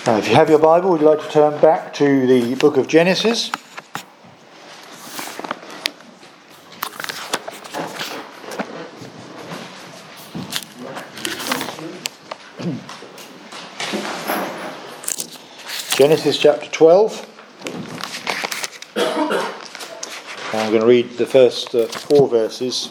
Now, if you have your Bible, would you like to turn back to the book of Genesis? Genesis chapter 12. I'm going to read the first 4 verses.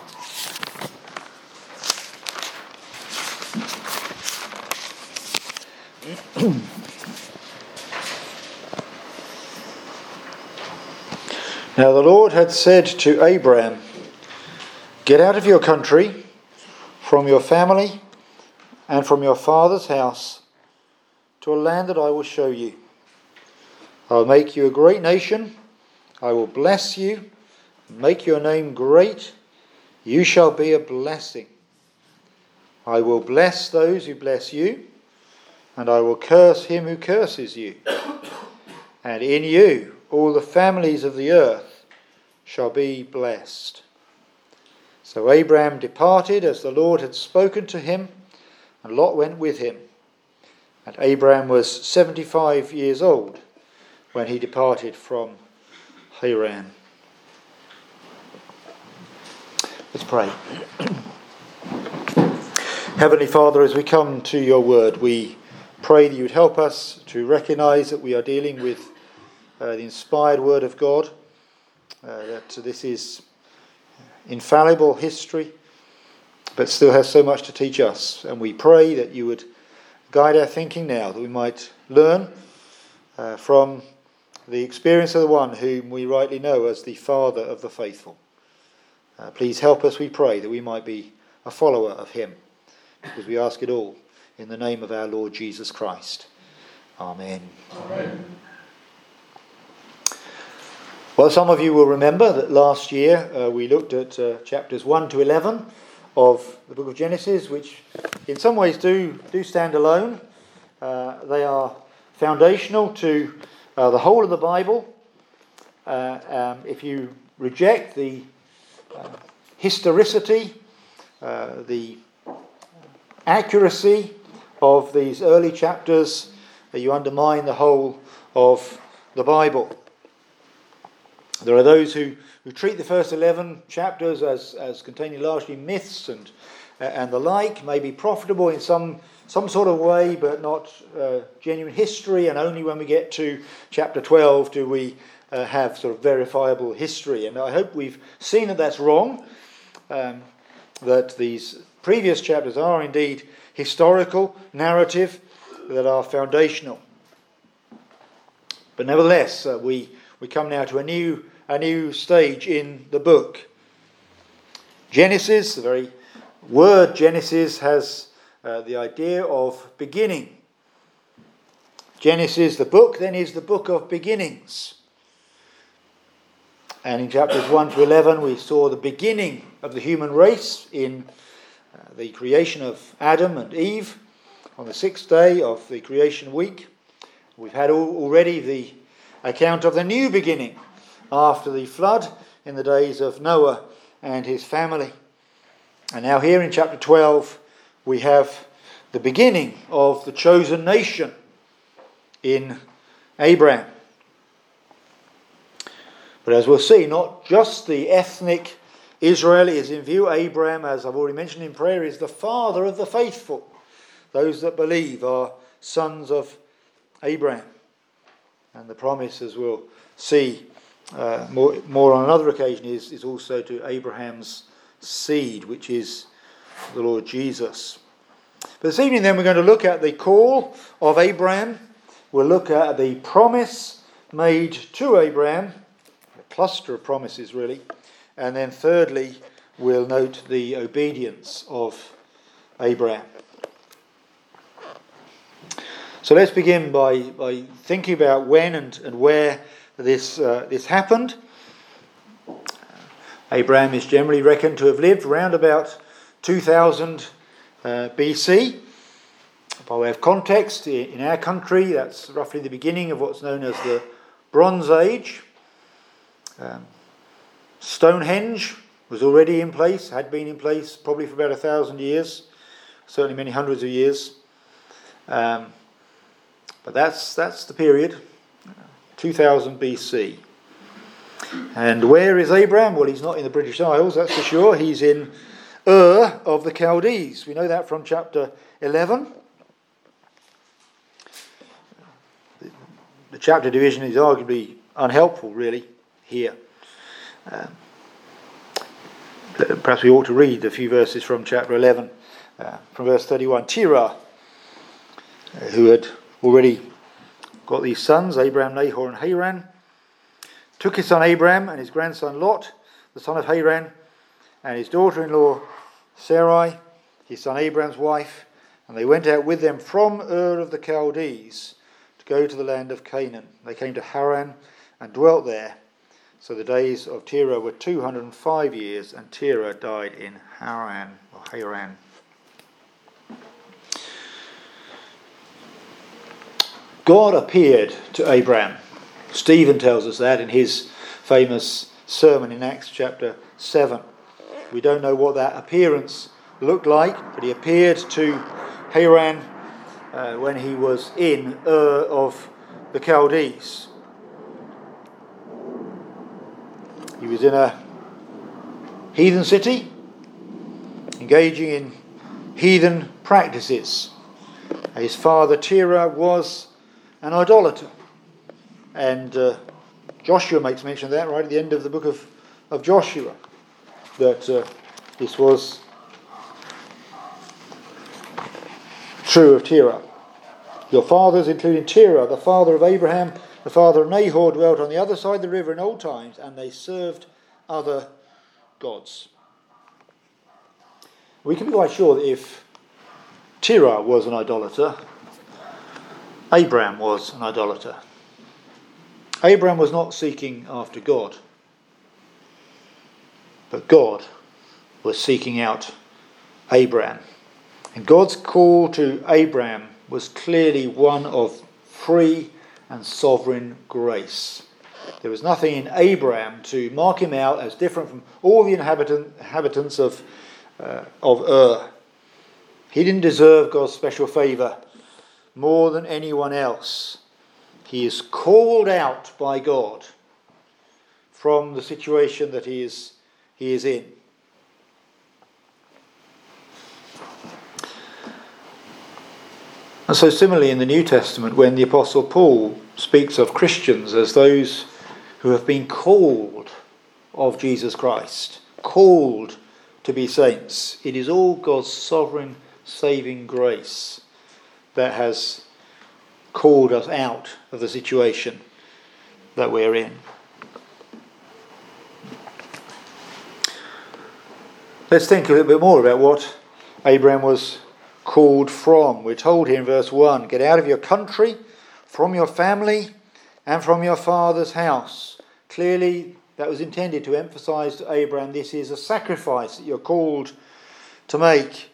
Now the Lord had said to Abraham, "Get out of your country, from your family, and from your father's house, to a land that I will show you. I will make you a great nation. I will bless you, and make your name great. You shall be a blessing. I will bless those who bless you, and I will curse him who curses you. And in you all the families of the earth shall be blessed." So Abraham departed as the Lord had spoken to him, and Lot went with him. And Abraham was 75 years old when he departed from Haran. Let's pray. Heavenly Father, as we come to your word, we pray that you would help us to recognise that we are dealing with the inspired word of God, that this is infallible history, but still has so much to teach us. And we pray that you would guide our thinking now, that we might learn from the experience of the one whom we rightly know as the Father of the faithful. Please help us, we pray, that we might be a follower of him, because we ask it all in the name of our Lord Jesus Christ. Amen. Amen. Well, some of you will remember that last year we looked at chapters 1 to 11 of the book of Genesis, which in some ways do stand alone. They are foundational to the whole of the Bible. If you reject the historicity, the accuracy of these early chapters, you undermine the whole of the Bible. There are those who treat the first 11 chapters as containing largely myths and the like, may be profitable in some sort of way, but not genuine history, and only when we get to chapter 12 do we have sort of verifiable history. And I hope we've seen that that's wrong, that these previous chapters are indeed historical, narrative, that are foundational. But nevertheless, we come now to a new stage in the book. Genesis, the very word Genesis, has the idea of beginning. Genesis, the book, then is the book of beginnings. And in chapters 1 to 11 we saw the beginning of the human race in the creation of Adam and Eve on the 6th day of the creation week. We've had already the account of the new beginning after the flood in the days of Noah and his family. And now here in chapter 12 we have the beginning of the chosen nation in Abraham. But as we'll see, not just the ethnic Israel is in view. Abraham, as I've already mentioned in prayer, is the father of the faithful. Those that believe are sons of Abraham. And the promise, as we'll see more on another occasion, is also to Abraham's seed, which is the Lord Jesus. But this evening then we're going to look at the call of Abraham. We'll look at the promise made to Abraham, a cluster of promises really. And then thirdly, we'll note the obedience of Abraham. So let's begin by thinking about when and where this happened. Abraham is generally reckoned to have lived around about 2000 BC. By way of context, in our country, that's roughly the beginning of what's known as the Bronze Age. Stonehenge was already in place, had been in place probably for about 1,000 years, certainly many hundreds of years. But that's the period, 2000 BC. And where is Abraham? Well, he's not in the British Isles, that's for sure. He's in Ur of the Chaldees. We know that from chapter 11. The chapter division is arguably unhelpful, really, here. Perhaps we ought to read a few verses from chapter 11, from verse 31. Terah, who had already got these sons, Abraham, Nahor and Haran, took his son Abraham and his grandson Lot, the son of Haran, and his daughter-in-law Sarai, his son Abraham's wife, and they went out with them from Ur of the Chaldees to go to the land of Canaan. They came to Haran and dwelt there. So the days of Terah were 205 years, and Terah died in Haran. God appeared to Abraham. Stephen tells us that in his famous sermon in Acts chapter 7. We don't know what that appearance looked like, but he appeared to Haran when he was in Ur of the Chaldees. He was in a heathen city, engaging in heathen practices. His father Terah was an idolater. And Joshua makes mention of that right at the end of the book of Joshua, that this was true of Terah. Your fathers, including Terah, the father of Abraham, the father of Nahor, dwelt on the other side of the river in old times, and they served other gods. We can be quite sure that if Terah was an idolater, Abraham was an idolater. Abraham was not seeking after God, but God was seeking out Abraham. And God's call to Abraham was clearly one of free and sovereign grace. There was nothing in Abraham to mark him out as different from all the inhabitants of Ur. He didn't deserve God's special favour more than anyone else. He is called out by God from the situation that he is in. And so similarly in the New Testament, when the Apostle Paul speaks of Christians as those who have been called of Jesus Christ, called to be saints, it is all God's sovereign saving grace that has called us out of the situation that we're in. Let's think a little bit more about what Abraham was called from. We're told here in verse 1, get out of your country, from your family, and from your father's house. Clearly, that was intended to emphasize to Abraham, this is a sacrifice that you're called to make.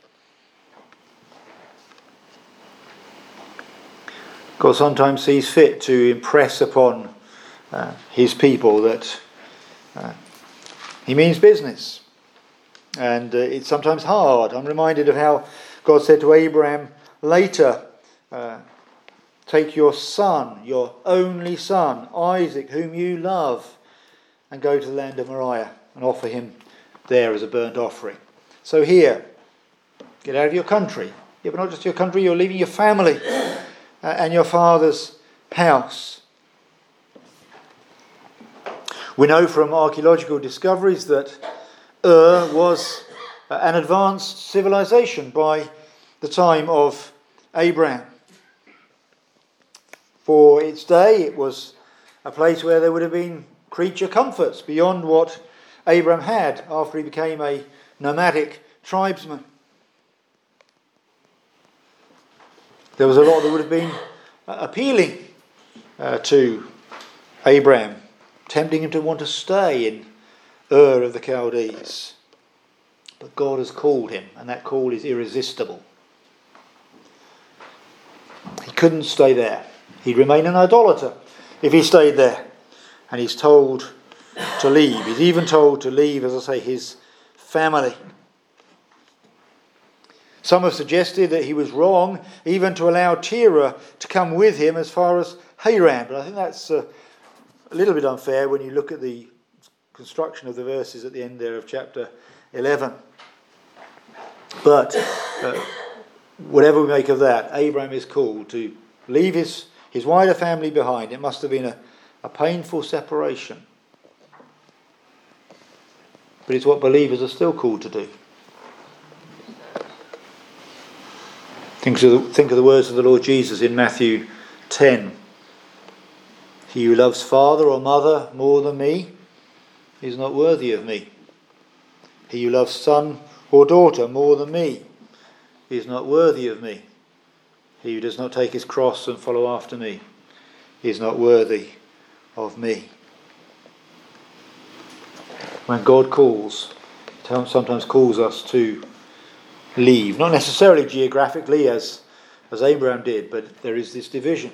God sometimes sees fit to impress upon his people that he means business. And it's sometimes hard. I'm reminded of how God said to Abraham later, take your son, your only son, Isaac, whom you love, and go to the land of Moriah and offer him there as a burnt offering. So here, get out of your country. Yeah, but not just your country, you're leaving your family and your father's house. We know from archaeological discoveries that Ur was an advanced civilization by the time of Abraham. For its day, it was a place where there would have been creature comforts beyond what Abraham had after he became a nomadic tribesman. There was a lot that would have been appealing to Abraham, tempting him to want to stay in Ur of the Chaldees. But God has called him, and that call is irresistible. He couldn't stay there. He'd remain an idolater if he stayed there. And he's told to leave. He's even told to leave, as I say, his family. Some have suggested that he was wrong even to allow Terah to come with him as far as Haran, but I think that's a little bit unfair when you look at the construction of the verses at the end there of chapter 11. But whatever we make of that, Abraham is called to leave his wider family behind. It must have been a painful separation. But it's what believers are still called to do. Think of the words of the Lord Jesus in Matthew 10. He who loves father or mother more than me is not worthy of me. He who loves son or daughter more than me is not worthy of me. He who does not take his cross and follow after me is not worthy of me. When God calls, He sometimes calls us to leave, not necessarily geographically as Abraham did, but there is this division.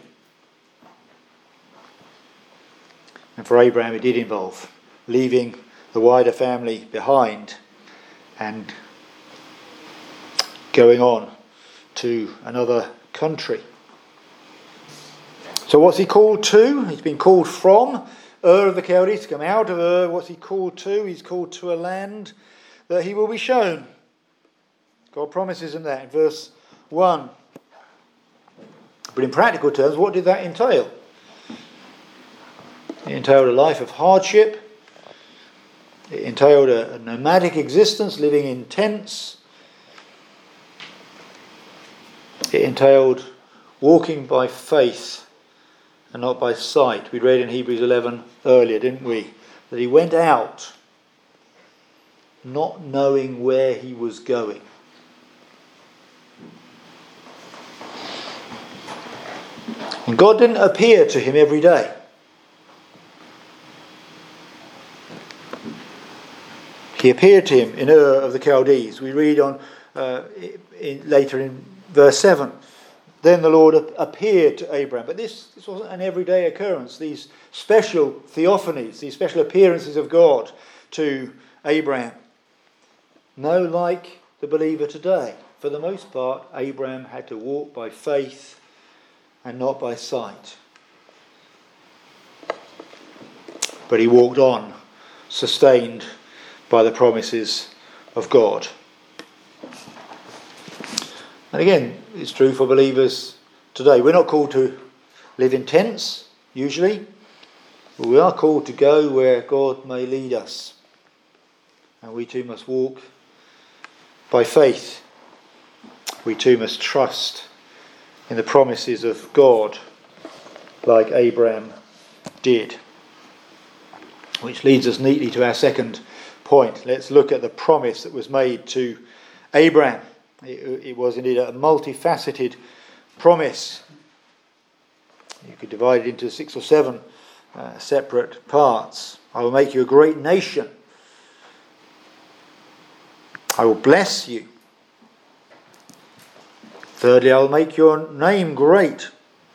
And for Abraham it did involve leaving the wider family behind and going on to another country. So what's he called to? He's been called from Ur of the Chaldees to come out of Ur. What's he called to? He's called to a land that he will be shown. God promises him that in verse 1. But in practical terms, what did that entail? It entailed a life of hardship. It entailed a nomadic existence, living in tents. It entailed walking by faith and not by sight. We read in Hebrews 11 earlier, didn't we? That he went out not knowing where he was going. And God didn't appear to him every day. He appeared to him in Ur of the Chaldees. We read on later in verse 7. Then the Lord appeared to Abraham. But this wasn't an everyday occurrence. These special theophanies, these special appearances of God to Abraham. No, like the believer today. For the most part, Abraham had to walk by faith and not by sight. But he walked on, sustained by the promises of God. And again, it's true for believers today. We're not called to live in tents, usually. But we are called to go where God may lead us. And we too must walk by faith. We too must trust in the promises of God, like Abraham did. Which leads us neatly to our second point. Let's look at the promise that was made to Abraham. It was indeed a multifaceted promise. You could divide it into 6 or 7 separate parts. I will make you a great nation. I will bless you. Thirdly, I will make your name great.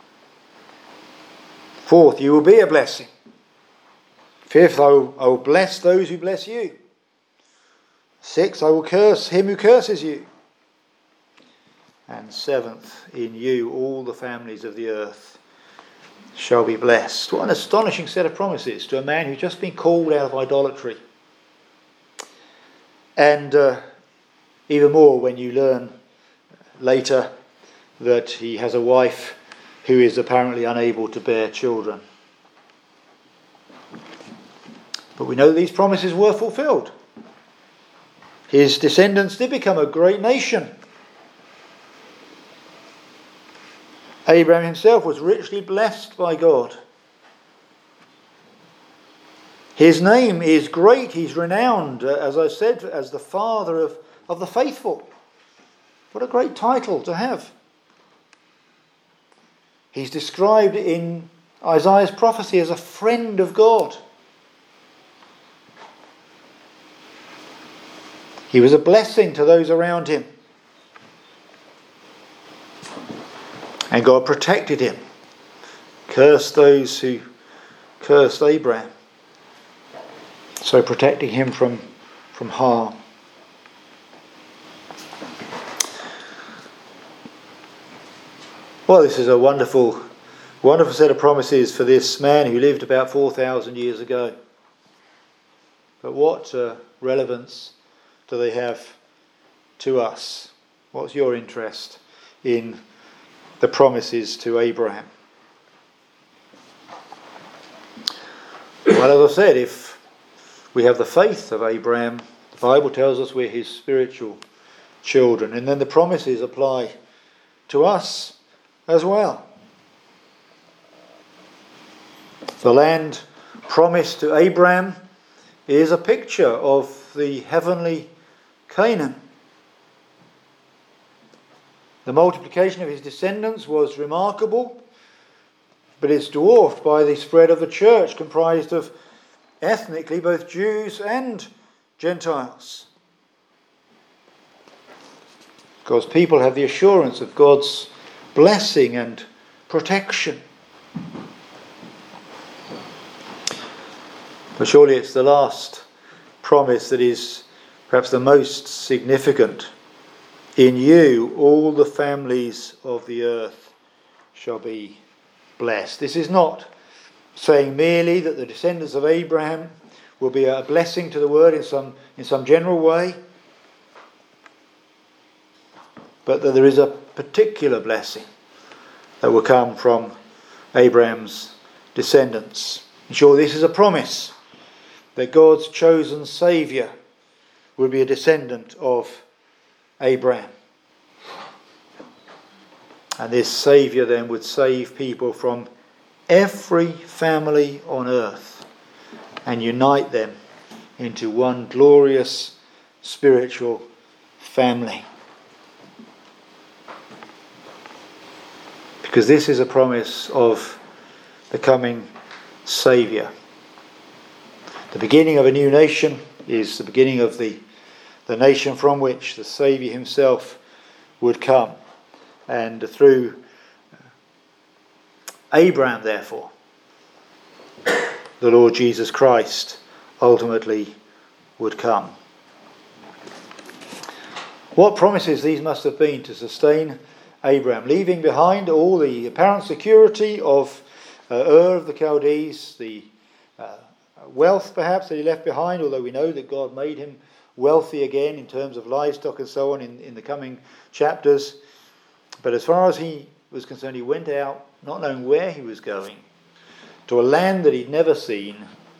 Fourth, you will be a blessing. Fifth, I will bless those who bless you. Sixth, I will curse him who curses you. And seventh, in you all the families of the earth shall be blessed. What an astonishing set of promises to a man who's just been called out of idolatry. And even more when you learn later that he has a wife who is apparently unable to bear children. But we know that these promises were fulfilled. His descendants did become a great nation. Abraham himself was richly blessed by God. His name is great. He's renowned, as I said, as the father of the faithful. What a great title to have. He's described in Isaiah's prophecy as a friend of God. He was a blessing to those around him. And God protected him. Cursed those who cursed Abraham. So protecting him from harm. Well, this is a wonderful set of promises for this man who lived about 4,000 years ago. But what relevance do they have to us? What's your interest in the promises to Abraham? Well, as I said, if we have the faith of Abraham, the Bible tells us we're his spiritual children, and then the promises apply to us as well. The land promised to Abraham is a picture of the heavenly Canaan. The multiplication of his descendants was remarkable, but it's dwarfed by the spread of the church, comprised of ethnically both Jews and Gentiles. God's people have the assurance of God's blessing and protection. But surely it's the last promise that is perhaps the most significant. In you all the families of the earth shall be blessed. This is not saying merely that the descendants of Abraham will be a blessing to the world in some general way, but that there is a particular blessing that will come from Abraham's descendants. And sure, this is a promise that God's chosen Saviour would be a descendant of Abraham. And this Saviour then would save people from every family on earth and unite them into one glorious spiritual family. Because this is a promise of the coming Saviour. The beginning of a new nation is the beginning of the nation from which the Saviour himself would come. And through Abraham, therefore, the Lord Jesus Christ ultimately would come. What promises these must have been to sustain Abraham, leaving behind all the apparent security of Ur of the Chaldees, the wealth perhaps that he left behind, although we know that God made him wealthy again in terms of livestock and so on in the coming chapters. But as far as he was concerned, he went out not knowing where he was going, to a land that he'd never seen,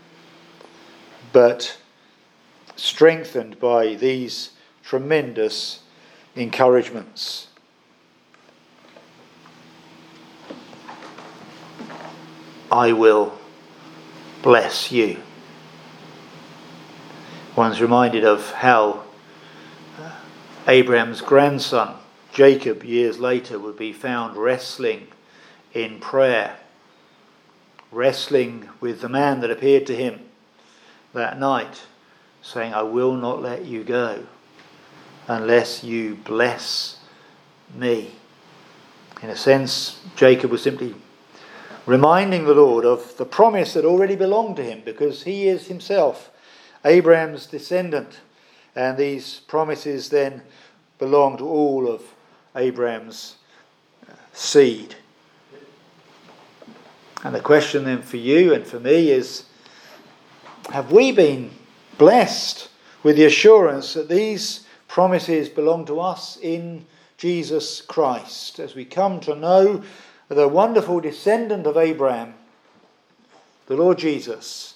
but strengthened by these tremendous encouragements. I will bless you. One's reminded of how Abraham's grandson, Jacob, years later would be found wrestling in prayer, wrestling with the man that appeared to him that night, saying, I will not let you go unless you bless me. In a sense, Jacob was simply reminding the Lord of the promise that already belonged to him, because he is himself Abraham's descendant, and these promises then belong to all of Abraham's seed. And the question then for you and for me is, have we been blessed with the assurance that these promises belong to us in Jesus Christ, as we come to know the wonderful descendant of Abraham, the Lord Jesus,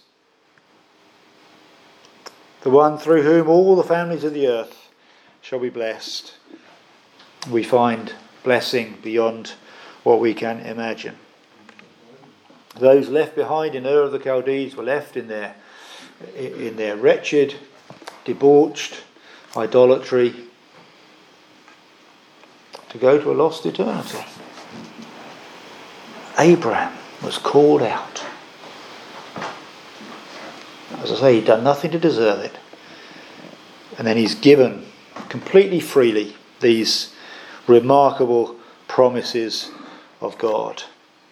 the one through whom all the families of the earth shall be blessed? We find blessing beyond what we can imagine. Those left behind in Ur of the Chaldees were left in their wretched, debauched idolatry to go to a lost eternity. Abraham was called out. As I say, he'd done nothing to deserve it. And then he's given completely freely these remarkable promises of God.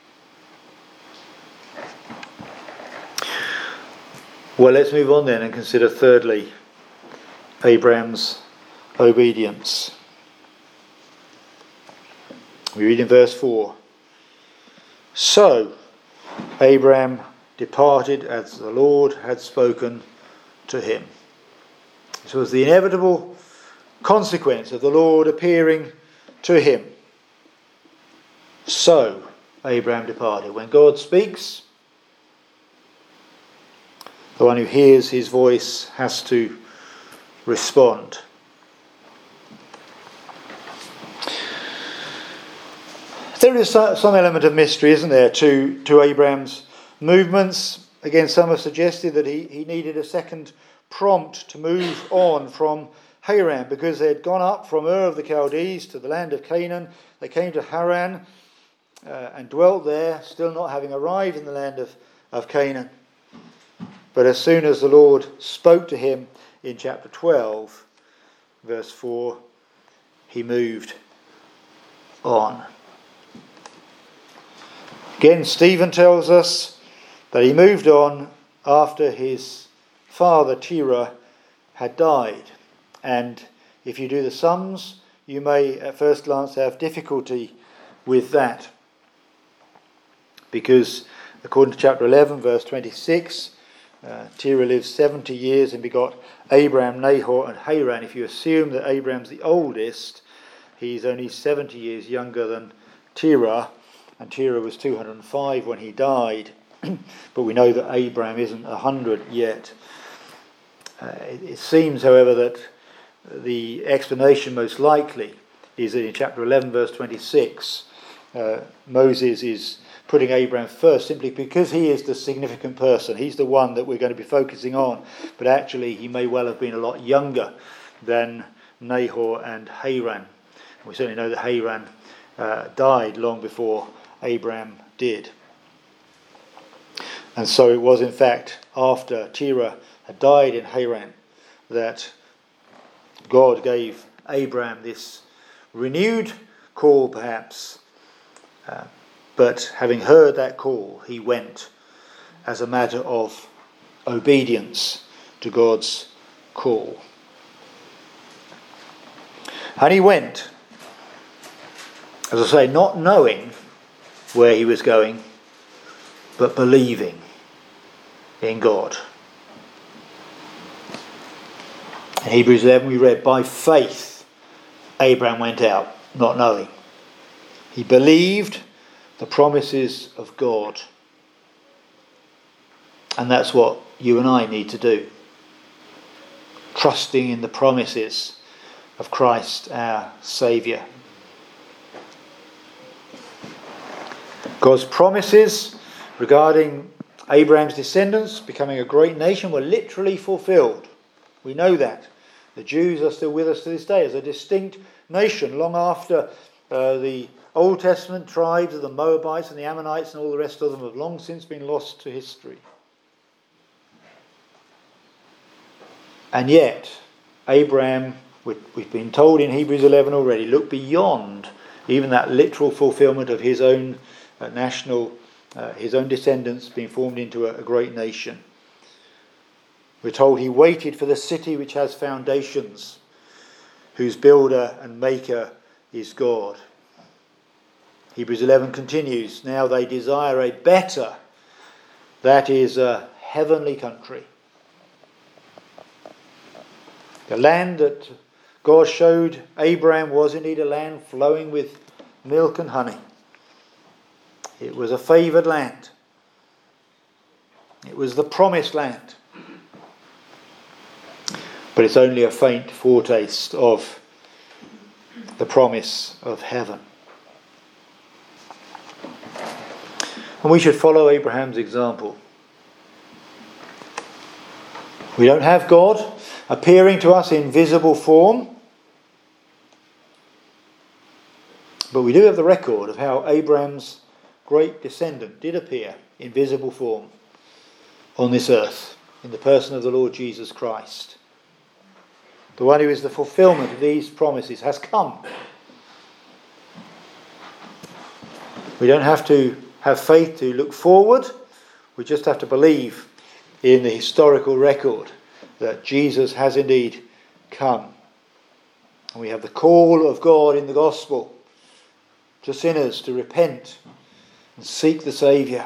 Well, let's move on then and consider thirdly Abraham's obedience. We read in verse 4. So Abraham departed as the Lord had spoken to him. This was the inevitable consequence of the Lord appearing to him. So Abraham departed. When God speaks, the one who hears his voice has to respond. There is some element of mystery, isn't there, to Abraham's movements. Again, some have suggested that he needed a second prompt to move on from Haran, because they had gone up from Ur of the Chaldees to the land of Canaan. They came to Haran and dwelt there, still not having arrived in the land of Canaan. But as soon as the Lord spoke to him in chapter 12, verse 4, he moved on. Again, Stephen tells us that he moved on after his father Terah had died. And if you do the sums, you may at first glance have difficulty with that. Because according to chapter 11, verse 26, Terah lived 70 years and begot Abraham, Nahor and Haran. If you assume that Abraham's the oldest, he's only 70 years younger than Terah. And Terah was 205 when he died. But we know that Abraham isn't 100 yet. It seems, however, that the explanation most likely is that in chapter 11, verse 26, Moses is putting Abraham first simply because he is the significant person. He's the one that we're going to be focusing on. But actually, he may well have been a lot younger than Nahor and Haran. We certainly know that Haran died long before Abraham did. And so it was in fact after Terah had died in Haran that God gave Abraham this renewed call perhaps, but having heard that call he went as a matter of obedience to God's call. And he went, as I say, not knowing where he was going, but believing in God. In Hebrews 11 we read, by faith Abraham went out, not knowing. He believed the promises of God. And that's what you and I need to do. Trusting in the promises of Christ our Saviour. God's promises regarding Abraham's descendants becoming a great nation were literally fulfilled. We know that. The Jews are still with us to this day as a distinct nation long after the Old Testament tribes of the Moabites and the Ammonites and all the rest of them have long since been lost to history. And yet, Abraham, we've been told in Hebrews 11 already, looked beyond even that literal fulfillment of his own his own descendants being formed into a great nation. We're told he waited for the city which has foundations, whose builder and maker is God. Hebrews 11 continues, now they desire a better, that is a heavenly country. The land that God showed Abraham was indeed a land flowing with milk and honey. It was a favoured land. It was the promised land. But it's only a faint foretaste of the promise of heaven. And we should follow Abraham's example. We don't have God appearing to us in visible form, but we do have the record of how Abraham's great descendant did appear in visible form on this earth in the person of the Lord Jesus Christ. The one who is the fulfillment of these promises has come. We don't have to have faith to look forward. We just have to believe in the historical record that Jesus has indeed come. And we have the call of God in the gospel to sinners to repent and seek the Saviour.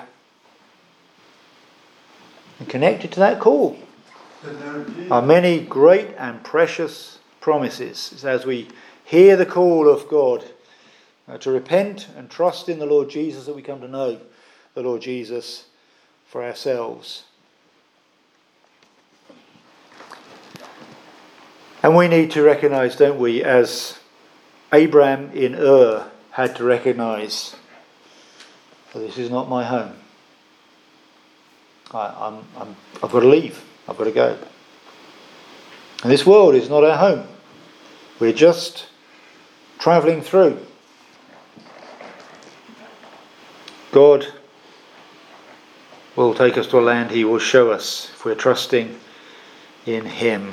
And connected to that call are many great and precious promises. It's as we hear the call of God to repent and trust in the Lord Jesus that we come to know the Lord Jesus for ourselves. And we need to recognise, don't we, as Abraham in Ur had to recognise, that this is not my home. I've got to leave. I've got to go. And this world is not our home. We're just travelling through. God will take us to a land He will show us if we're trusting in Him.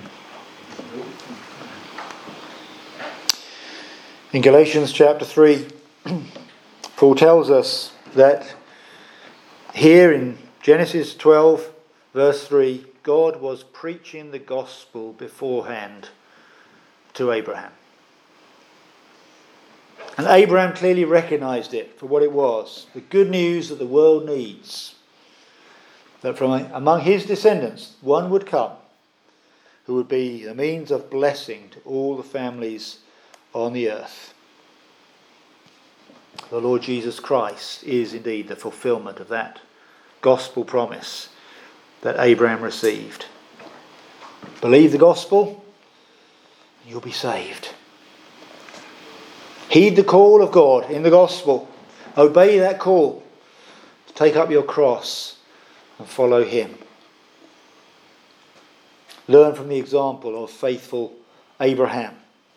In Galatians chapter 3, Paul tells us that here in Genesis 12, verse 3, God was preaching the gospel beforehand to Abraham. And Abraham clearly recognised it for what it was, the good news that the world needs. That from among his descendants, one would come who would be the means of blessing to all the families on the earth. The Lord Jesus Christ is indeed the fulfilment of that gospel promise that Abraham received. Believe the gospel, and you'll be saved. Heed the call of God in the gospel. Obey that call to take up your cross and follow Him. Learn from the example of faithful Abraham.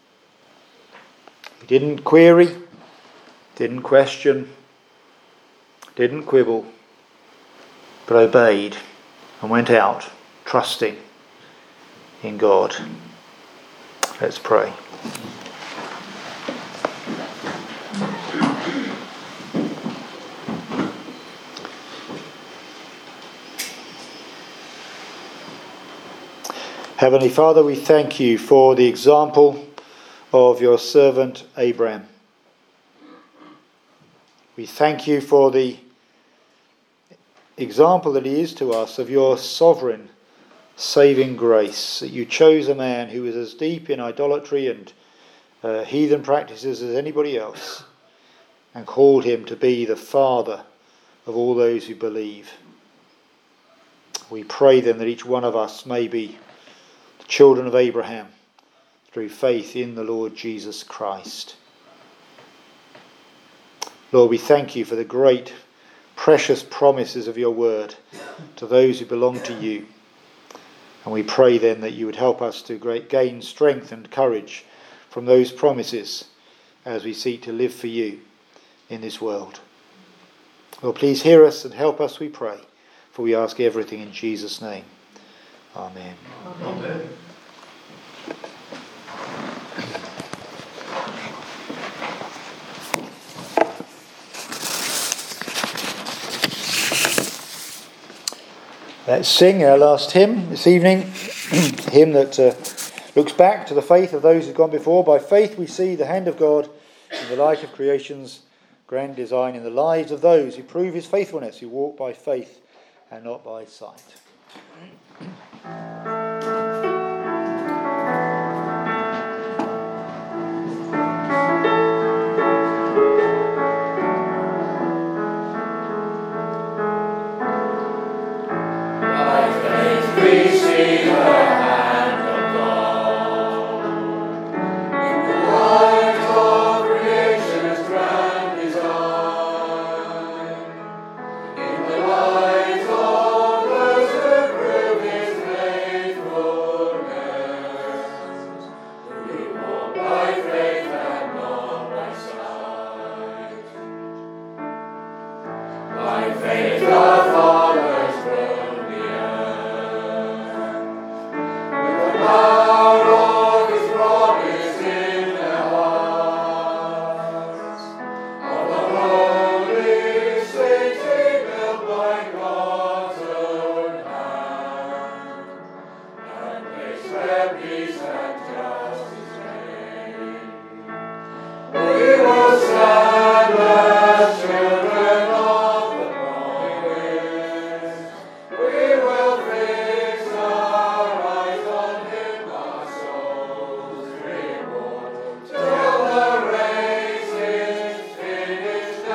He didn't query, didn't question, didn't quibble, but obeyed and went out trusting in God. Let's pray. Heavenly Father, we thank you for the example of your servant Abraham. We thank you for the example that he is to us of your sovereign saving grace, that you chose a man who was as deep in idolatry and heathen practices as anybody else and called him to be the father of all those who believe. We pray then that each one of us may be children of Abraham through faith in the Lord Jesus Christ. Lord, we thank you for the great, precious promises of your word to those who belong to you. And we pray then that you would help us to gain strength and courage from those promises as we seek to live for you in this world. Lord, please hear us and help us, we pray, for we ask everything in Jesus' name. Amen. Amen. Let's sing our last hymn this evening, a hymn that looks back to the faith of those who've gone before. By faith we see the hand of God in the light of creation's grand design, in the lives of those who prove his faithfulness, who walk by faith and not by sight. In the light of those who prove his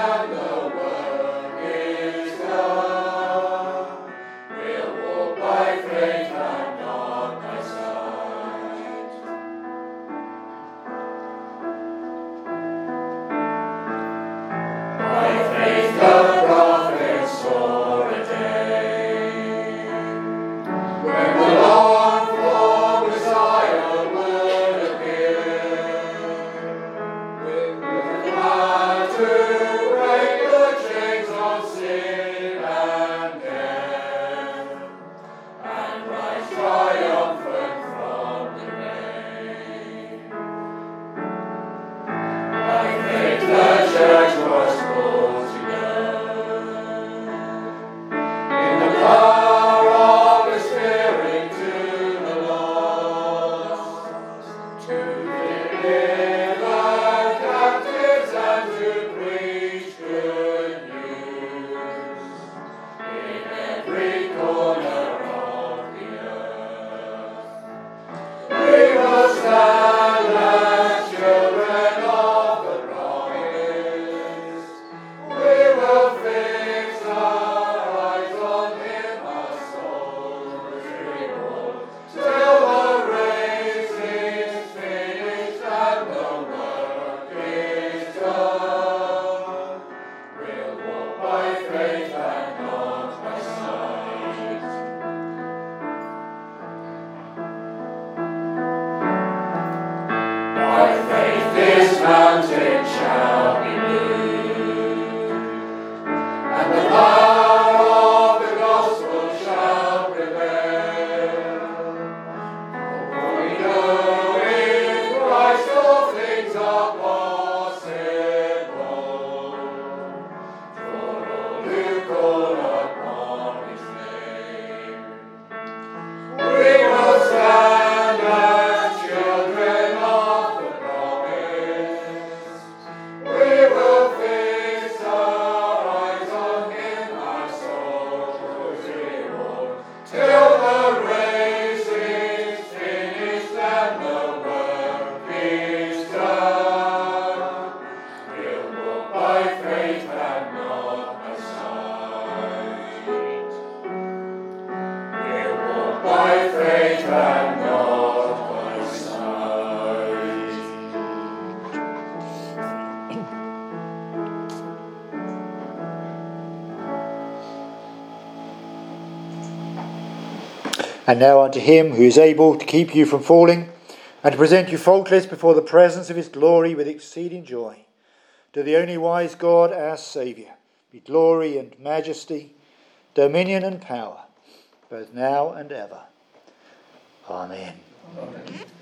And now unto him who is able to keep you from falling, and to present you faultless before the presence of his glory with exceeding joy. To the only wise God, our Saviour, be glory and majesty, dominion and power, both now and ever. Amen. Amen.